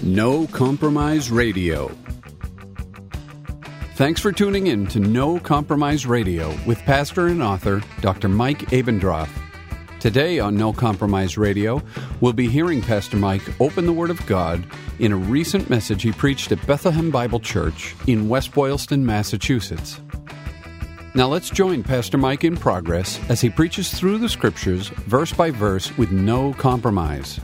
No Compromise Radio. Thanks for tuning in to No Compromise Radio with pastor and author Dr. Mike Abendroth. Today on No Compromise Radio, we'll be hearing Pastor Mike open the Word of God in a recent message he preached at Bethlehem Bible Church in West Boylston, Massachusetts. Now let's join Pastor Mike in progress as he preaches through the Scriptures, verse by verse, with no compromise.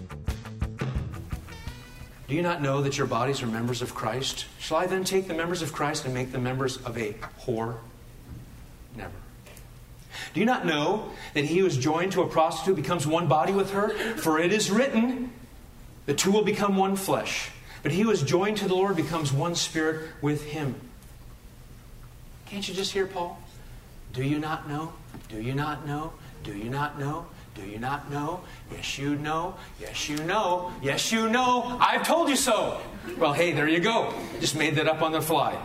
Do you not know that your bodies are members of Christ? Shall I then take the members of Christ and make them members of a whore? Never. Do you not know that he who is joined to a prostitute becomes one body with her? For it is written, the two will become one flesh. But he who is joined to the Lord becomes one spirit with him. Can't you just hear Paul? Do you not know? Do you not know? Do you not know? Do you not know? Yes, you know. Yes, you know. Yes, you know. I've told you so. Well, hey, there you go. Just made that up on the fly.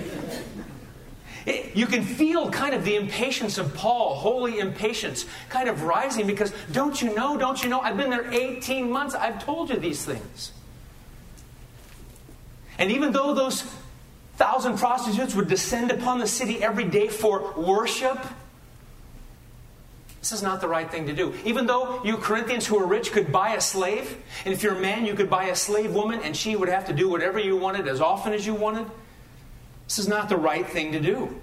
You can feel kind of the impatience of Paul, holy impatience, kind of rising because don't you know? I've been there 18 months. I've told you these things. And even though those 1,000 prostitutes would descend upon the city every day for worship, this is not the right thing to do. Even though you Corinthians who are rich could buy a slave, and if you're a man, you could buy a slave woman, and she would have to do whatever you wanted as often as you wanted, this is not the right thing to do.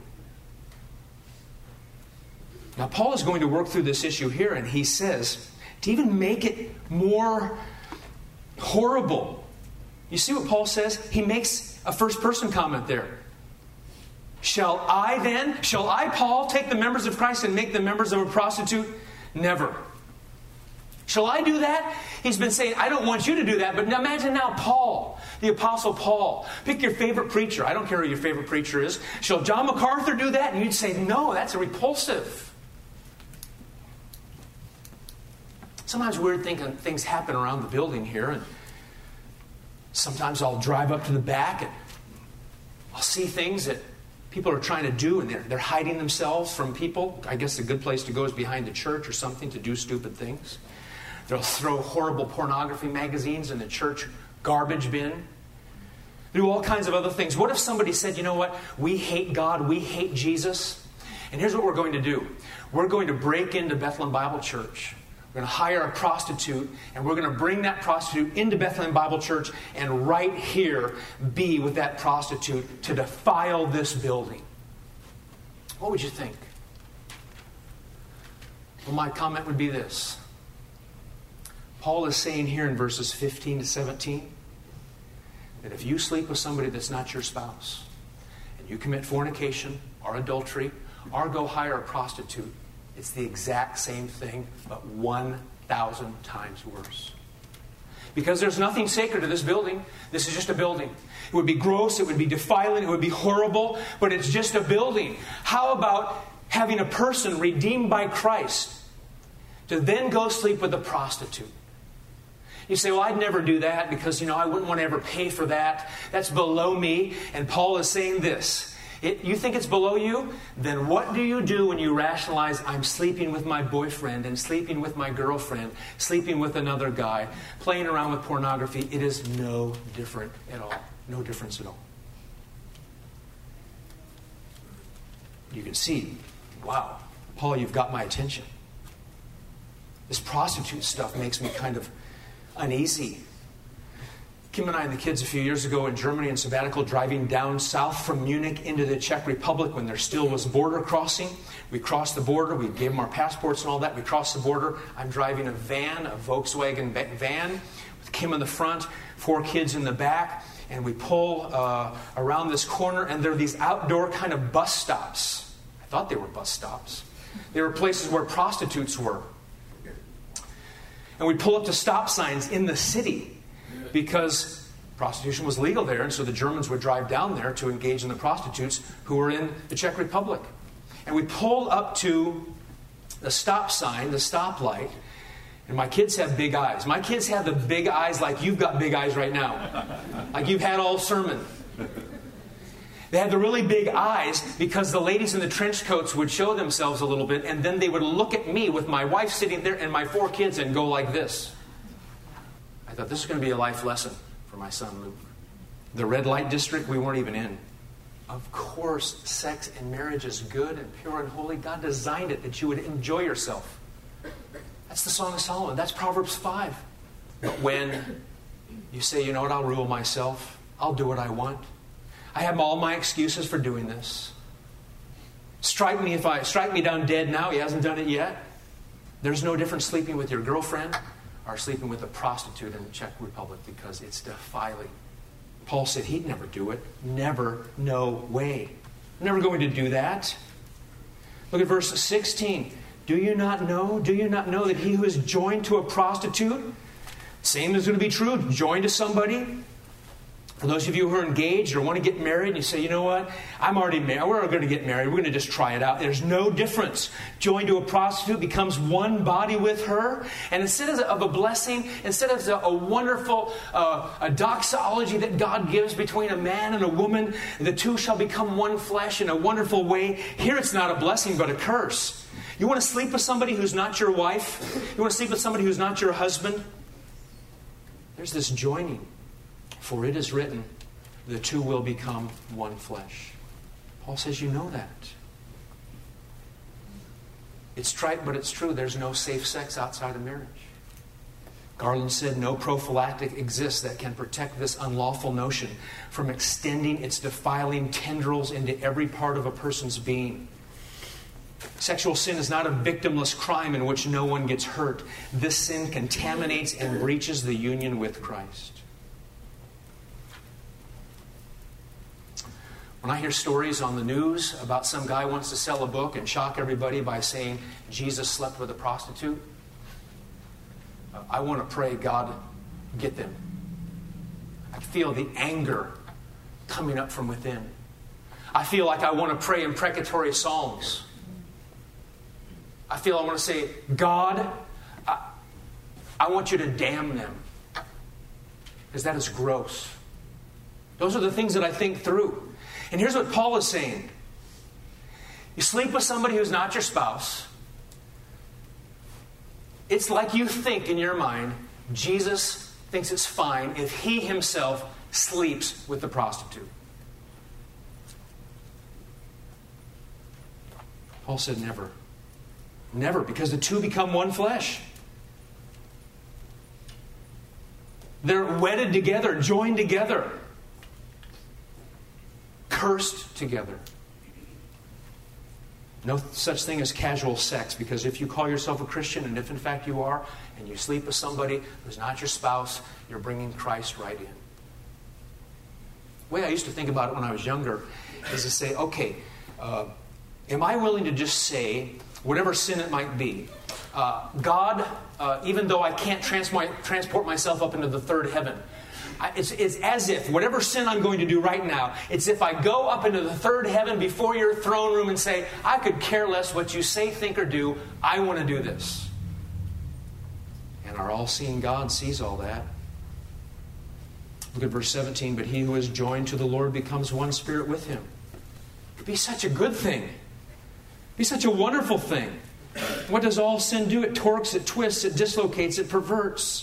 Now, Paul is going to work through this issue here, and he says, to even make it more horrible, you see what Paul says? He makes a first-person comment there. Shall I, Paul, take the members of Christ and make them members of a prostitute? Never. Shall I do that? He's been saying, I don't want you to do that. But now imagine now Paul, the Apostle Paul. Pick your favorite preacher. I don't care who your favorite preacher is. Shall John MacArthur do that? And you'd say, no, that's repulsive. Sometimes weird things happen around the building here. And sometimes I'll drive up to the back and I'll see things that people are trying to do, and they're hiding themselves from people. I guess a good place to go is behind the church or something to do stupid things. They'll throw horrible pornography magazines in the church garbage bin. Do all kinds of other things. What if somebody said, you know what? We hate God. We hate Jesus. And here's what we're going to do. We're going to break into Bethlehem Bible Church. We're going to hire a prostitute, and we're going to bring that prostitute into Bethlehem Bible Church and right here be with that prostitute to defile this building. What would you think? Well, my comment would be this. Paul is saying here in verses 15 to 17 that if you sleep with somebody that's not your spouse, and you commit fornication or adultery or go hire a prostitute, it's the exact same thing, but 1,000 times worse. Because there's nothing sacred to this building. This is just a building. It would be gross, it would be defiling, it would be horrible, but it's just a building. How about having a person redeemed by Christ to then go sleep with a prostitute? You say, well, I'd never do that because, I wouldn't want to ever pay for that. That's below me. And Paul is saying this. You think it's below you? Then what do you do when you rationalize, I'm sleeping with my boyfriend and sleeping with my girlfriend, sleeping with another guy, playing around with pornography? It is no different at all. No difference at all. You can see, wow, Paul, you've got my attention. This prostitute stuff makes me kind of uneasy. Kim and I and the kids a few years ago in Germany in sabbatical, driving down south from Munich into the Czech Republic when there still was border crossing. We crossed the border. We gave them our passports and all that. We crossed the border. I'm driving a Volkswagen van with Kim in the front, 4 kids in the back. And we pull around this corner, and there are these outdoor kind of bus stops. I thought they were bus stops. They were places where prostitutes were. And we pull up to stop signs in the city, because prostitution was legal there, and so the Germans would drive down there to engage in the prostitutes who were in the Czech Republic. And we pull up to the stop sign, the stoplight, and my kids have big eyes. My kids have the big eyes like you've got big eyes right now. Like you've had all sermon. They had the really big eyes because the ladies in the trench coats would show themselves a little bit, and then they would look at me with my wife sitting there and my 4 kids and go like this. I thought, this is going to be a life lesson for my son Luke. The red light district, we weren't even in. Of course, sex and marriage is good and pure and holy. God designed it that you would enjoy yourself. That's the Song of Solomon. That's Proverbs 5. But when you say, you know what, I'll rule myself. I'll do what I want. I have all my excuses for doing this. Strike me down dead now. He hasn't done it yet. There's no difference sleeping with your girlfriend or sleeping with a prostitute in the Czech Republic because it's defiling. Paul said he'd never do it. Never, no way. I'm never going to do that. Look at verse 16. Do you not know that he who is joined to a prostitute, same is going to be true, joined to somebody. For those of you who are engaged or want to get married, and you say, you know what, I'm already married, we're going to get married, we're going to just try it out. There's no difference. Joined to a prostitute becomes one body with her. And instead of a blessing, instead of a wonderful a doxology that God gives between a man and a woman, the two shall become one flesh in a wonderful way. Here it's not a blessing but a curse. You want to sleep with somebody who's not your wife? You want to sleep with somebody who's not your husband? There's this joining. For it is written, the two will become one flesh. Paul says you know that. It's trite, but it's true. There's no safe sex outside of marriage. Garland said no prophylactic exists that can protect this unlawful notion from extending its defiling tendrils into every part of a person's being. Sexual sin is not a victimless crime in which no one gets hurt. This sin contaminates and breaches the union with Christ. When I hear stories on the news about some guy who wants to sell a book and shock everybody by saying Jesus slept with a prostitute, I want to pray, God, get them. I feel the anger coming up from within. I feel like I want to pray imprecatory psalms. I feel I want to say, God, I want you to damn them. Because that is gross. Those are the things that I think through. And here's what Paul is saying. You sleep with somebody who's not your spouse. It's like you think in your mind, Jesus thinks it's fine if he himself sleeps with the prostitute. Paul said never. Never, because the two become one flesh. They're wedded together, joined together. Cursed together. No such thing as casual sex, because if you call yourself a Christian, and if in fact you are, and you sleep with somebody who's not your spouse, you're bringing Christ right in. The way I used to think about it when I was younger is to say, okay, am I willing to just say, whatever sin it might be, God, even though I can't transport myself up into the third heaven, it's as if, whatever sin I'm going to do right now, it's if I go up into the third heaven before your throne room and say, I could care less what you say, think, or do. I want to do this. And our all-seeing God sees all that. Look at verse 17. But he who is joined to the Lord becomes one spirit with him. It'd be such a good thing. It'd be such a wonderful thing. What does all sin do? It torques, it twists, it dislocates, it perverts.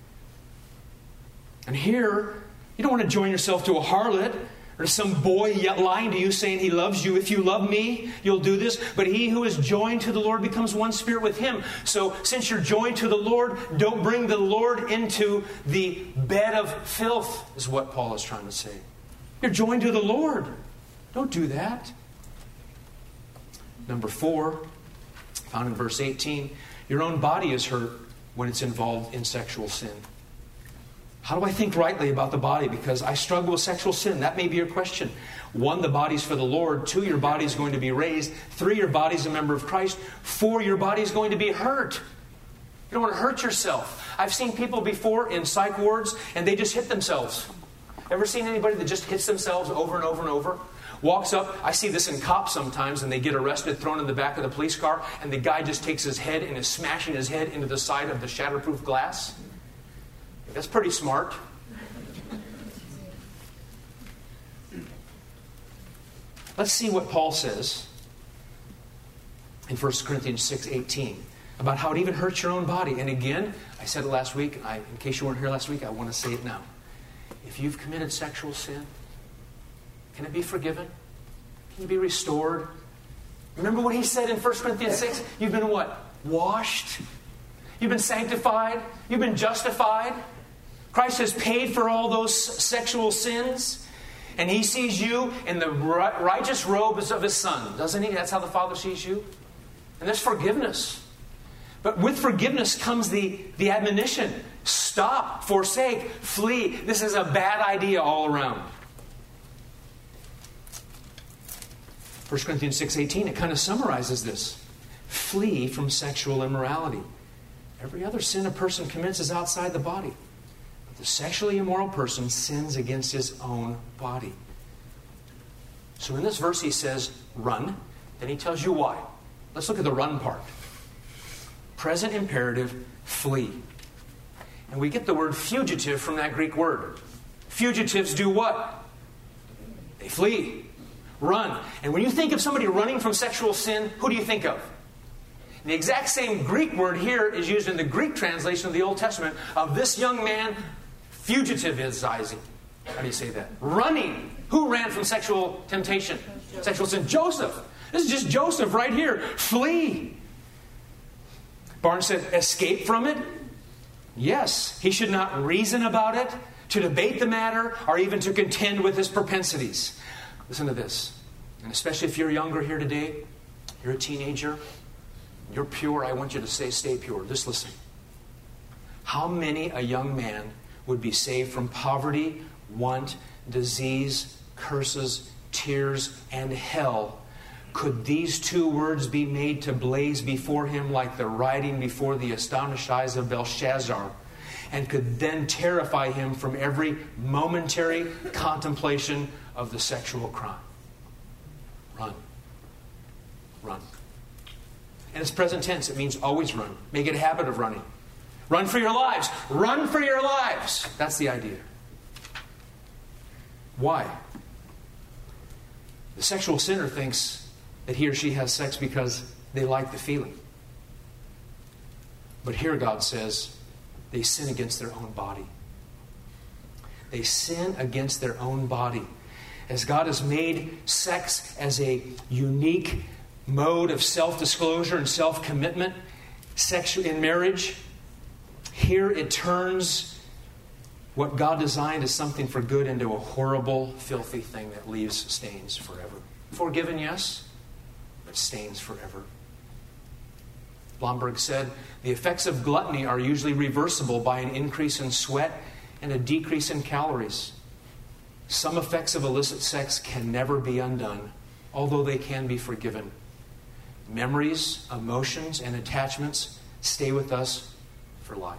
And here, you don't want to join yourself to a harlot or some boy yet lying to you saying he loves you. If you love me, you'll do this. But he who is joined to the Lord becomes one spirit with him. So since you're joined to the Lord, don't bring the Lord into the bed of filth, is what Paul is trying to say. You're joined to the Lord. Don't do that. Number 4, found in verse 18, your own body is hurt when it's involved in sexual sin. How do I think rightly about the body? Because I struggle with sexual sin. That may be your question. 1, the body's for the Lord. 2, your body's going to be raised. 3, your body's a member of Christ. 4, your body's going to be hurt. You don't want to hurt yourself. I've seen people before in psych wards and they just hit themselves. Ever seen anybody that just hits themselves over and over and over? Walks up, I see this in cops sometimes, and they get arrested, thrown in the back of the police car, and the guy just takes his head and is smashing his head into the side of the shatterproof glass. That's pretty smart. Let's see what Paul says in 1 Corinthians 6:18 about how it even hurts your own body. And again, I said it last week. In case you weren't here last week, I want to say it now. if you've committed sexual sin, can it be forgiven? Can you be restored? Remember what he said in 1 Corinthians 6? You've been what? Washed. You've been sanctified. You've been justified. Christ has paid for all those sexual sins. And he sees you in the righteous robes of his Son, doesn't he? That's how the Father sees you. And there's forgiveness. But with forgiveness comes the admonition. Stop, forsake, flee. This is a bad idea all around. 1 Corinthians 6:18, it kind of summarizes this. Flee from sexual immorality. Every other sin a person commits is outside the body. But the sexually immoral person sins against his own body. So in this verse he says, run. Then he tells you why. Let's look at the run part. Present imperative, flee. And we get the word fugitive from that Greek word. Fugitives do what? They flee. Run. And when you think of somebody running from sexual sin, who do you think of? The exact same Greek word here is used in the Greek translation of the Old Testament of this young man fugitivizing. How do you say that? Running. Who ran from sexual temptation? Sexual sin. Joseph. This is just Joseph right here. Flee. Barnes said, escape from it? Yes. He should not reason about it, to debate the matter, or even to contend with his propensities. Listen to this. And especially if you're younger here today, you're a teenager, you're pure, I want you to stay pure. Just listen. How many a young man would be saved from poverty, want, disease, curses, tears, and hell could these two words be made to blaze before him like the writing before the astonished eyes of Belshazzar, and could then terrify him from every momentary contemplation of the sexual crime? Run. Run. And it's present tense. It means always run. Make it a habit of running. Run for your lives. Run for your lives. That's the idea. Why? The sexual sinner thinks that he or she has sex because they like the feeling. But here God says they sin against their own body. They sin against their own body. As God has made sex as a unique mode of self-disclosure and self-commitment in marriage, here it turns what God designed as something for good into a horrible, filthy thing that leaves stains forever. Forgiven, yes, but stains forever. Blomberg said, the effects of gluttony are usually reversible by an increase in sweat and a decrease in calories. Some effects of illicit sex can never be undone, although they can be forgiven. Memories, emotions, and attachments stay with us for life.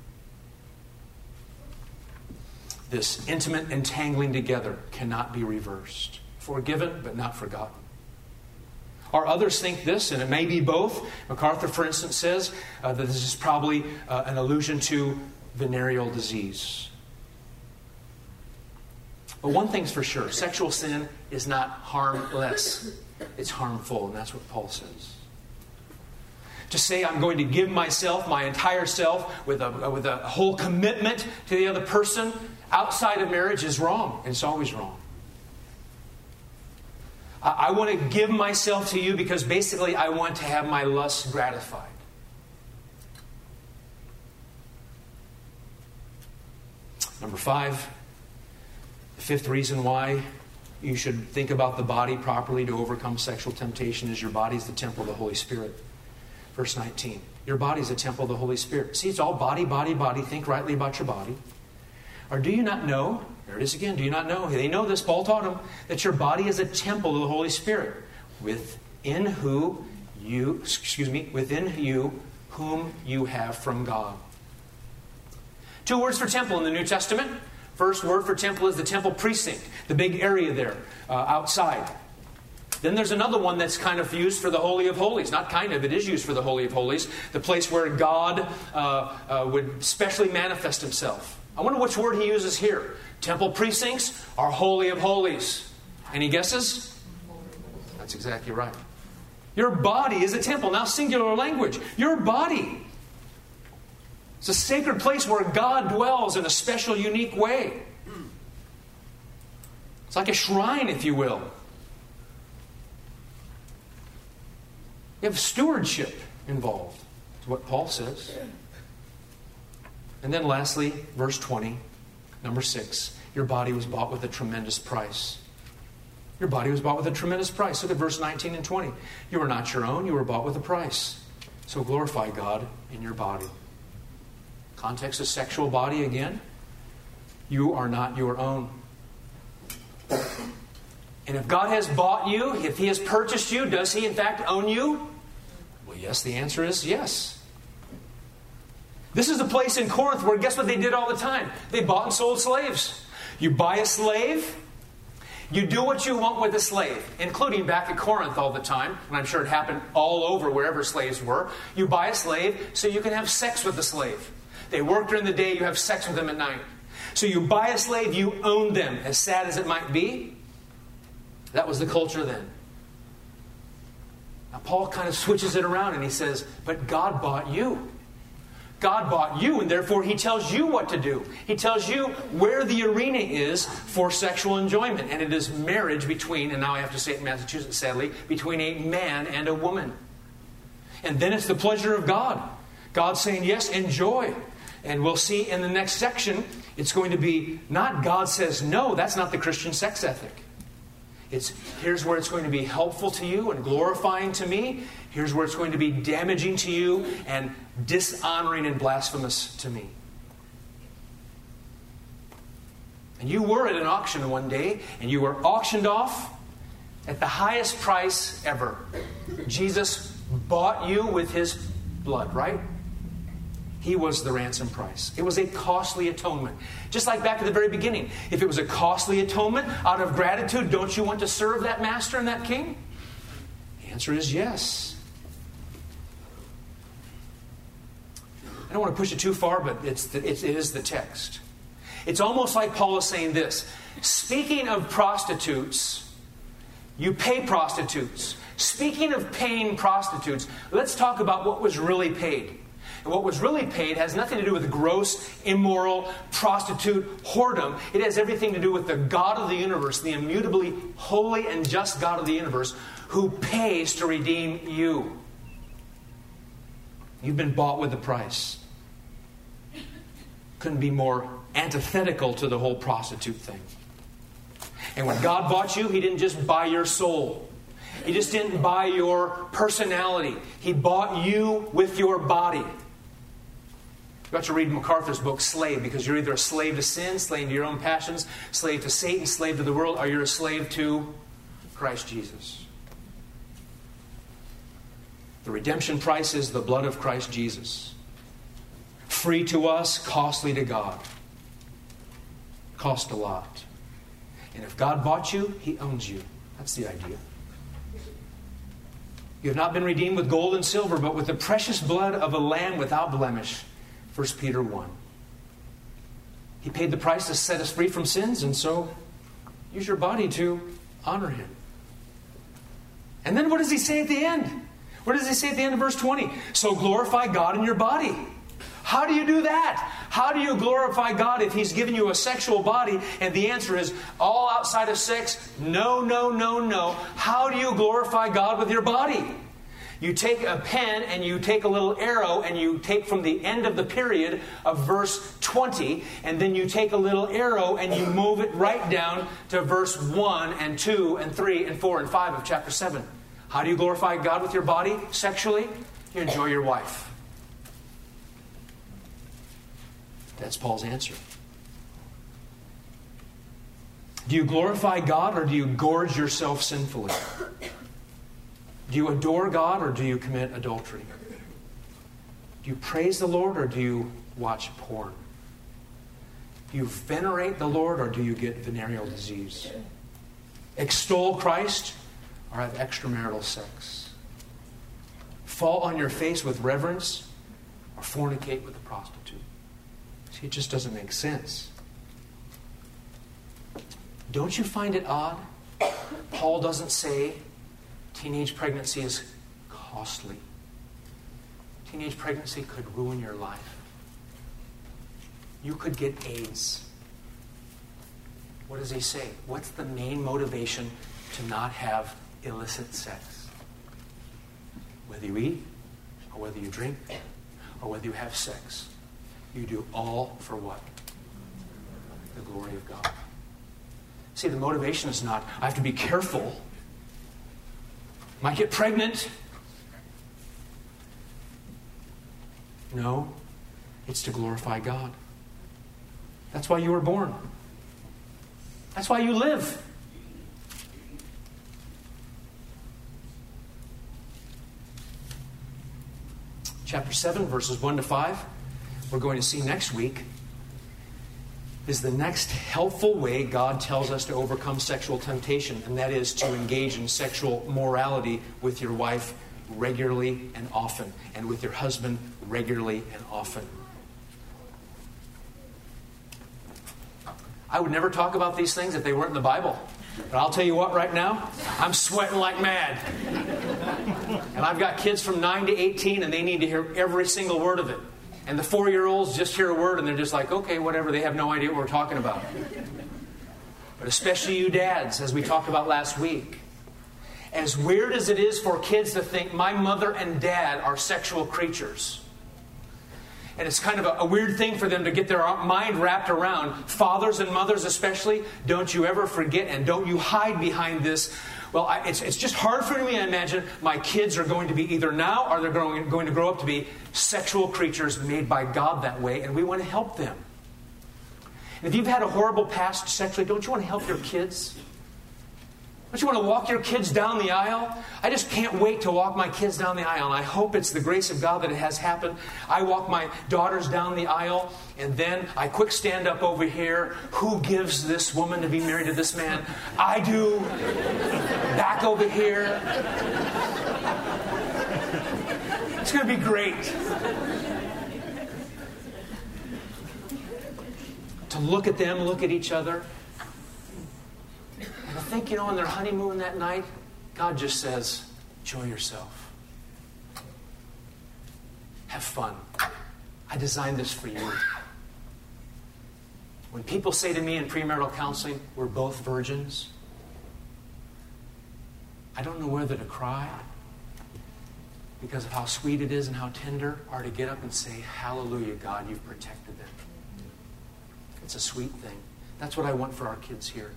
This intimate entangling together cannot be reversed. Forgiven, but not forgotten. Or others think this, and it may be both. MacArthur, for instance, says that this is probably an allusion to venereal disease. But one thing's for sure, sexual sin is not harmless. It's harmful, and that's what Paul says. To say I'm going to give myself, my entire self, with a whole commitment to the other person outside of marriage is wrong. And it's always wrong. I want to give myself to you because basically I want to have my lusts gratified. Number 5, the fifth reason why you should think about the body properly to overcome sexual temptation is your body is the temple of the Holy Spirit. Verse 19. Your body is a temple of the Holy Spirit. See, it's all body, body, body. Think rightly about your body. Or do you not know, there it is again, do you not know, they know this, Paul taught them, that your body is a temple of the Holy Spirit, within you whom you have from God. 2 words for temple in the New Testament. First word for temple is the temple precinct, the big area there outside. Then there's another one that's kind of used for the Holy of Holies. Not kind of, it is used for the Holy of Holies. The place where God would specially manifest himself. I wonder which word he uses here. Temple precincts or Holy of Holies? Any guesses? That's exactly right. Your body is a temple. Now singular language. Your body. It's a sacred place where God dwells in a special, unique way. It's like a shrine, if you will. You have stewardship involved. That's what Paul says. And then lastly, verse 20, number 6. Your body was bought with a tremendous price. Your body was bought with a tremendous price. Look at verse 19 and 20. You are not your own. You were bought with a price. So glorify God in your body. Context of sexual body again. You are not your own. And if God has bought you, if He has purchased you, does He in fact own you? Well, yes, the answer is yes. This is the place in Corinth where, guess what they did all the time? They bought and sold slaves. You buy a slave, you do what you want with a slave, including back at Corinth all the time, and I'm sure it happened all over wherever slaves were. You buy a slave so you can have sex with the slave. They work during the day, you have sex with them at night. So you buy a slave, you own them, as sad as it might be. That was the culture then. Now Paul kind of switches it around and he says, but God bought you. God bought you, and therefore He tells you what to do. He tells you where the arena is for sexual enjoyment. And it is marriage between, and now I have to say it in Massachusetts, sadly, between a man and a woman. And then it's the pleasure of God. God saying, yes, enjoy. And we'll see in the next section, it's going to be not God says no. That's not the Christian sex ethic. Here's where it's going to be helpful to you and glorifying to me. Here's where it's going to be damaging to you and dishonoring and blasphemous to me. And you were at an auction one day, and you were auctioned off at the highest price ever. Jesus bought you with His blood, right? He was the ransom price. It was a costly atonement. Just like back at the very beginning. If it was a costly atonement, out of gratitude, don't you want to serve that master and that king? The answer is yes. I don't want to push it too far, but it is the text. It's almost like Paul is saying this. Speaking of prostitutes, you pay prostitutes. Speaking of paying prostitutes, let's talk about what was really paid. And what was really paid has nothing to do with gross, immoral, prostitute, whoredom. It has everything to do with the God of the universe, the immutably holy and just God of the universe, who pays to redeem you. You've been bought with a price. Couldn't be more antithetical to the whole prostitute thing. And when God bought you, He didn't just buy your soul. He just didn't buy your personality. He bought you with your body. You got to read MacArthur's book, Slave, because you're either a slave to sin, slave to your own passions, slave to Satan, slave to the world, or you're a slave to Christ Jesus. The redemption price is the blood of Christ Jesus. Free to us, costly to God. Cost a lot. And if God bought you, He owns you. That's the idea. You have not been redeemed with gold and silver, but with the precious blood of a lamb without blemish. 1 Peter 1. He paid the price to set us free from sins, and so use your body to honor Him. And then what does He say at the end? What does He say at the end of verse 20? So glorify God in your body. How do you do that? How do you glorify God if He's given you a sexual body? And the answer is all outside of sex. No, no, no, no. How do you glorify God with your body? You take a pen and you take a little arrow and you take from the end of the period of verse 20, and then you take a little arrow and you move it right down to verse 1 and 2 and 3 and 4 and 5 of chapter 7. How do you glorify God with your body sexually? You enjoy your wife. That's Paul's answer. Do you glorify God or do you gorge yourself sinfully? Do you adore God or do you commit adultery? Do you praise the Lord or do you watch porn? Do you venerate the Lord or do you get venereal disease? Extol Christ or have extramarital sex? Fall on your face with reverence or fornicate with a prostitute? See, it just doesn't make sense. Don't you find it odd? Paul doesn't say teenage pregnancy is costly. Teenage pregnancy could ruin your life. You could get AIDS. What does he say? What's the main motivation to not have illicit sex? Whether you eat, or whether you drink, or whether you have sex, you do all for what? The glory of God. See, the motivation is not, I have to be careful. Might get pregnant. No, it's to glorify God. That's why you were born. That's why you live. Chapter 7, verses 1 to 5, we're going to see next week, is the next helpful way God tells us to overcome sexual temptation, and that is to engage in sexual morality with your wife regularly and often, and with your husband regularly and often. I would never talk about these things if they weren't in the Bible. But I'll tell you what, right now, I'm sweating like mad. And I've got kids from 9 to 18, and they need to hear every single word of it. And the 4-year-olds just hear a word, and they're just like, okay, whatever. They have no idea what we're talking about. But especially you dads, as we talked about last week. As weird as it is for kids to think my mother and dad are sexual creatures, and it's kind of a weird thing for them to get their mind wrapped around. Fathers and mothers especially, don't you ever forget and don't you hide behind this. Well, it's just hard for me to imagine my kids are going to be either now or they're going to grow up to be sexual creatures made by God that way, and we want to help them. And if you've had a horrible past sexually, don't you want to help your kids? Don't you want to walk your kids down the aisle? I just can't wait to walk my kids down the aisle, and I hope it's the grace of God that it has happened. I walk my daughters down the aisle, and then I quick stand up over here. Who gives this woman to be married to this man? I do. Back over here. It's going to be great. To look at them, look at each other. I think, on their honeymoon that night, God just says, enjoy yourself. Have fun. I designed this for you. When people say to me in premarital counseling, we're both virgins, I don't know whether to cry because of how sweet it is and how tender, or to get up and say, hallelujah, God, you've protected them. It's a sweet thing. That's what I want for our kids here.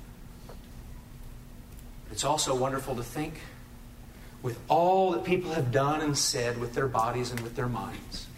It's also wonderful to think, with all that people have done and said with their bodies and with their minds,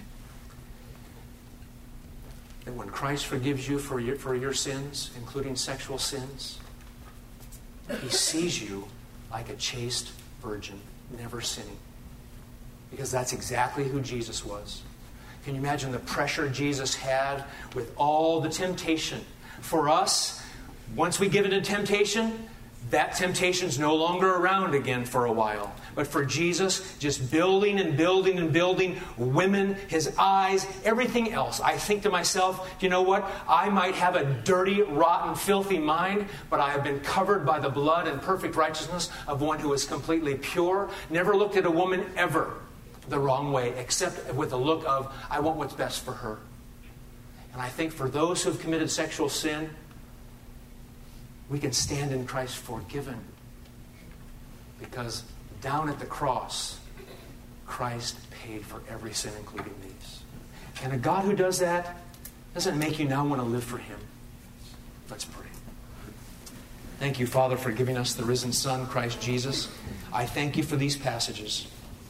that when Christ forgives you for your sins, including sexual sins, He sees you like a chaste virgin, never sinning. Because that's exactly who Jesus was. Can you imagine the pressure Jesus had with all the temptation? For us, once we give into temptation, that temptation's no longer around again for a while. But for Jesus, just building and building and building, women, His eyes, everything else. I think to myself, you know what? I might have a dirty, rotten, filthy mind, but I have been covered by the blood and perfect righteousness of one who is completely pure. Never looked at a woman ever the wrong way, except with a look of, I want what's best for her. And I think for those who have committed sexual sin, we can stand in Christ forgiven. Because down at the cross, Christ paid for every sin, including these. And a God who does that doesn't make you now want to live for Him. Let's pray. Thank you, Father, for giving us the risen Son, Christ Jesus. I thank you for these passages.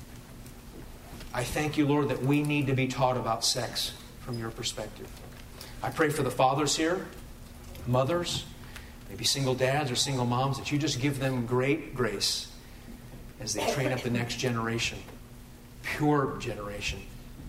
I thank you, Lord, that we need to be taught about sex from your perspective. I pray for the fathers here, mothers, maybe single dads or single moms, that you just give them great grace as they train up the next generation, pure generation.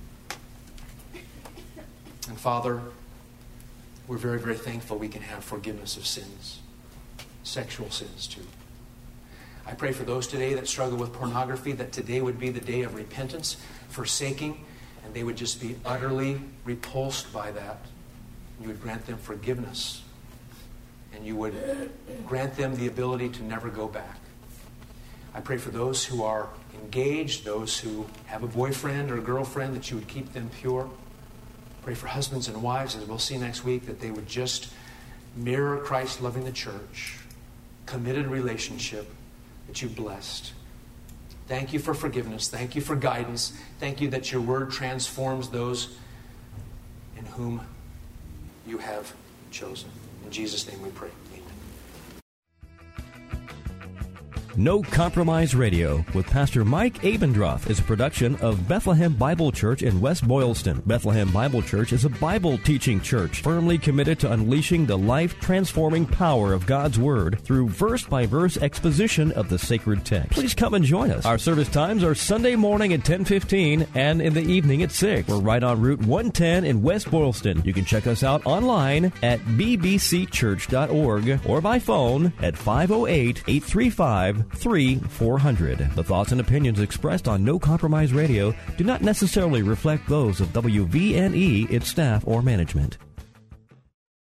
And Father, we're very, very thankful we can have forgiveness of sins, sexual sins too. I pray for those today that struggle with pornography, that today would be the day of repentance, forsaking, and they would just be utterly repulsed by that. You would grant them forgiveness, and you would grant them the ability to never go back. I pray for those who are engaged, those who have a boyfriend or a girlfriend, that you would keep them pure. Pray for husbands and wives, as we'll see next week, that they would just mirror Christ loving the church, committed relationship that you blessed. Thank you for forgiveness. Thank you for guidance. Thank you that your word transforms those in whom you have chosen. In Jesus' name we pray. Amen. No Compromise Radio with Pastor Mike Abendroth is a production of Bethlehem Bible Church in West Boylston. Bethlehem Bible Church is a Bible teaching church firmly committed to unleashing the life-transforming power of God's Word through verse-by-verse exposition of the sacred text. Please come and join us. Our service times are Sunday morning at 10:15 and in the evening at 6. We're right on Route 110 in West Boylston. You can check us out online at bbcchurch.org or by phone at 508-835-3400. The thoughts and opinions expressed on No Compromise Radio do not necessarily reflect those of WVNE, its staff, or management.